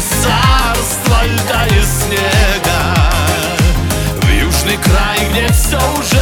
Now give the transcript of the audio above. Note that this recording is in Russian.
царство льда и снега, в южный край, где все уже